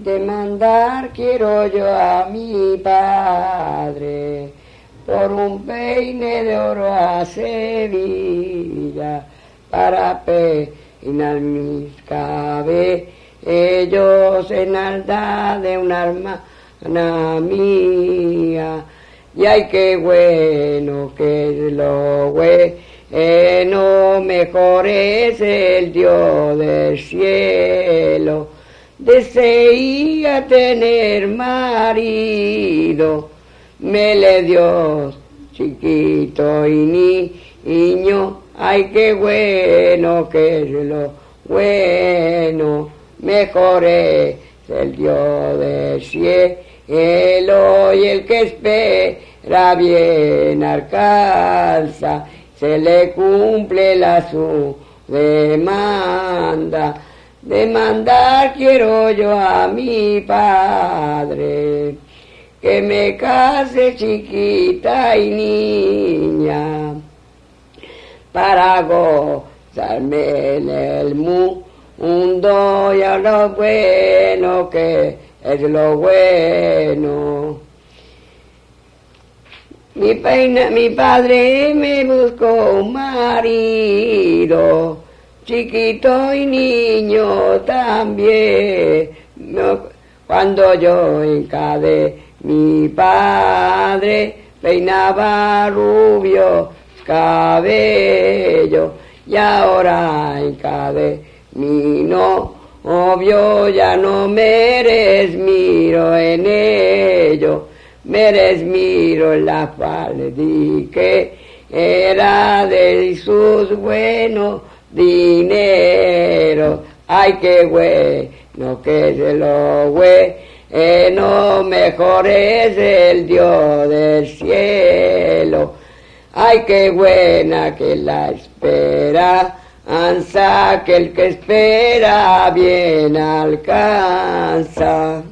Demandar quiero yo a mi padre por un peine de oro a Sevilla para peinar mis cabellos en alda de una hermana mía. Y ay, qué bueno que es lo bueno, mejor es el Dios del cielo. Deseía tener marido, me le dio chiquito y niño. Ay, qué bueno que es lo bueno, mejor es el Dios del cielo, y el que espera bien alcanza, se le cumple la su demanda. Demandar quiero yo a mi padre, que me case chiquita y niña, para gozarme en el mundo y a lo bueno que es lo bueno. Mi padre me buscó un marido, chiquito y niño también. Cuando yo encadé, mi padre peinaba rubio cabello, y ahora encadé mi novio, ya no me miro en ello, me miro en la falda que era de sus buenos dinero. Ay, qué bueno que se lo bueno, mejor es el Dios del cielo. Ay, qué buena que la esperanza, que el que espera bien alcanza.